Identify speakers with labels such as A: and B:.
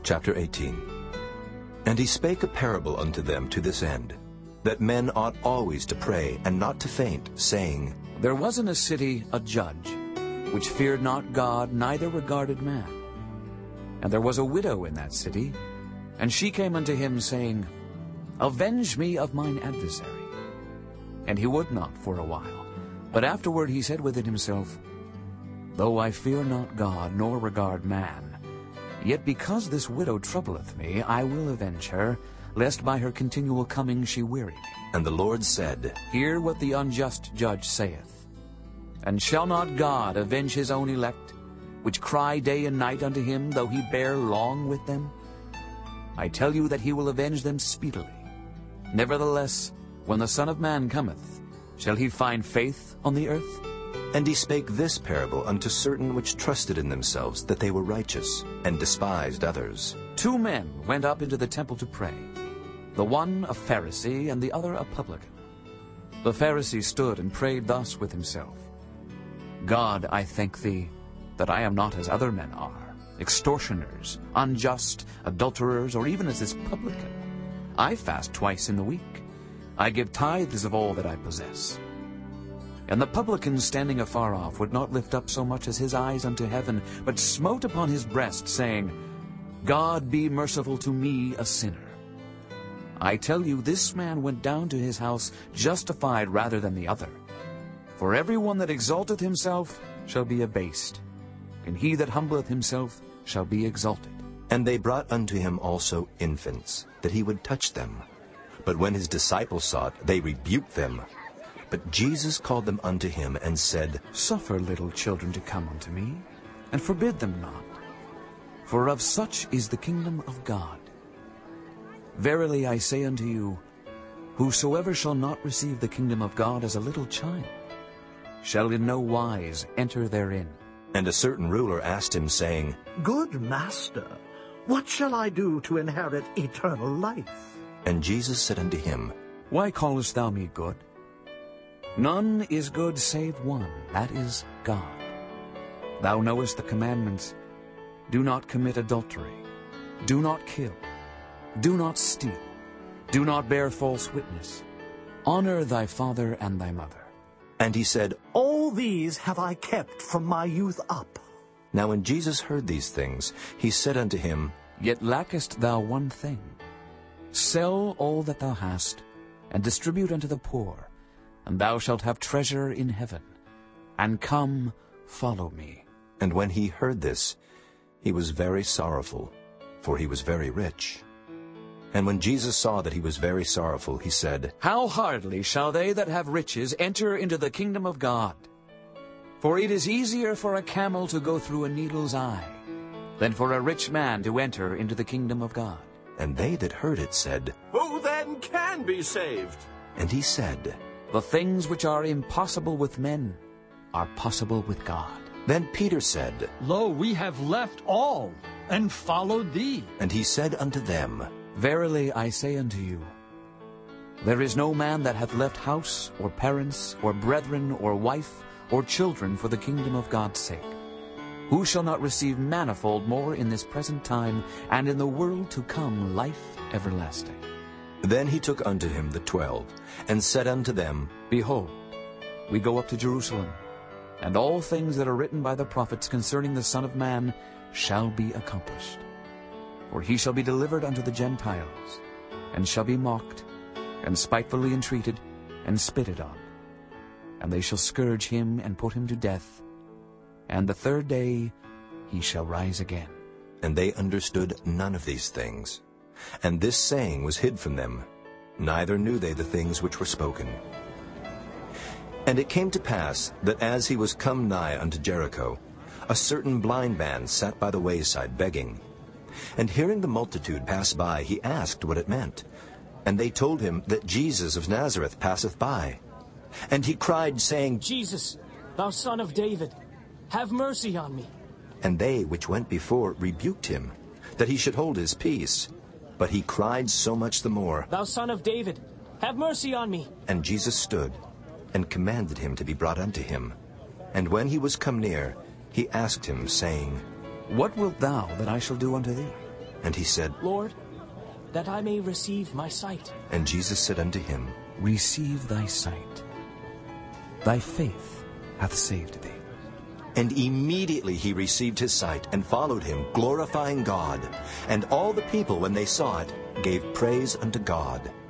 A: Chapter 18. And he spake a parable unto them to this end, that men ought always to pray, and not to faint, saying,
B: There was in a city a judge, which feared not God, neither regarded man. And there was a widow in that city, and she came unto him, saying, Avenge me of mine adversary. And he would not for a while. But afterward he said within himself, Though I fear not God, nor regard man, yet because this widow troubleth me, I will avenge her, lest by her continual coming she weary me.
A: And the Lord said,
B: Hear what the unjust judge saith. And shall not God avenge his own elect, which cry day and night unto him, though he bear long with them? I tell you that he will avenge them speedily. Nevertheless, when the Son of Man cometh, shall he find faith on the earth?
A: And he spake this parable unto certain which trusted in themselves that they were righteous, and despised others.
B: 2 men went up into the temple to pray, the one a Pharisee, and the other a publican. The Pharisee stood and prayed thus with himself, God, I thank thee, that I am not as other men are, extortioners, unjust, adulterers, or even as this publican. I fast twice in the week. I give tithes of all that I possess. And the publican, standing afar off, would not lift up so much as his eyes unto heaven, but smote upon his breast, saying, God, be merciful to me, a sinner. I tell you, this man went down to his house justified rather than the other. For every one that exalteth himself shall be abased, and he that humbleth himself shall be exalted.
A: And they brought unto him also infants, that he would touch them. But when his disciples saw it, they rebuked them. But Jesus called them unto him, and said,
B: Suffer little children to come unto me, and forbid them not. For of such is the kingdom of God. Verily I say unto you, whosoever shall not receive the kingdom of God as a little child, shall in no wise enter therein.
A: And a certain ruler asked him, saying,
C: Good Master, what shall I do to inherit eternal life?
A: And Jesus said unto him,
B: Why callest thou me good? None is good save one, that is God. Thou knowest the commandments. Do not commit adultery. Do not kill. Do not steal. Do not bear false witness. Honor thy father and thy mother.
A: And he said,
C: All these have I kept from my youth up.
A: Now when Jesus heard these things, he said unto him,
B: Yet lackest thou one thing. Sell all that thou hast, and distribute unto the poor, and thou shalt have treasure in heaven. And come, follow me.
A: And when he heard this, he was very sorrowful, for he was very rich. And when Jesus saw that he was very sorrowful, he said,
B: How hardly shall they that have riches enter into the kingdom of God? For it is easier for a camel to go through a needle's eye, than for a rich man to enter into the kingdom of God.
A: And they that heard it said,
D: Who then can be saved?
A: And he said,
B: The things which are impossible with men are possible with God.
A: Then Peter said,
E: Lo, we have left all, and followed thee.
A: And he said unto them,
B: Verily I say unto you, there is no man that hath left house, or parents, or brethren, or wife, or children for the kingdom of God's sake, who shall not receive manifold more in this present time, and in the world to come life everlasting.
A: Then he took unto him the 12, and said unto them,
B: Behold, we go up to Jerusalem, and all things that are written by the prophets concerning the Son of Man shall be accomplished. For he shall be delivered unto the Gentiles, and shall be mocked, and spitefully entreated, and spitted on. And they shall scourge him, and put him to death. And the 3rd day he shall rise again.
A: And they understood none of these things. And this saying was hid from them, neither knew they the things which were spoken. And it came to pass, that as he was come nigh unto Jericho, a certain blind man sat by the wayside begging. And hearing the multitude pass by, he asked what it meant. And they told him that Jesus of Nazareth passeth by. And he cried, saying,
F: Jesus, thou Son of David, have mercy on me.
A: And they which went before rebuked him, that he should hold his peace. But he cried so much the more,
F: Thou Son of David, have mercy on me.
A: And Jesus stood, and commanded him to be brought unto him. And when he was come near, he asked him, saying,
B: What wilt thou that I shall do unto thee?
A: And he said,
F: Lord, that I may receive my sight.
A: And Jesus said unto him,
B: Receive thy sight. Thy faith hath saved thee.
A: And immediately he received his sight, and followed him, glorifying God. And all the people, when they saw it, gave praise unto God.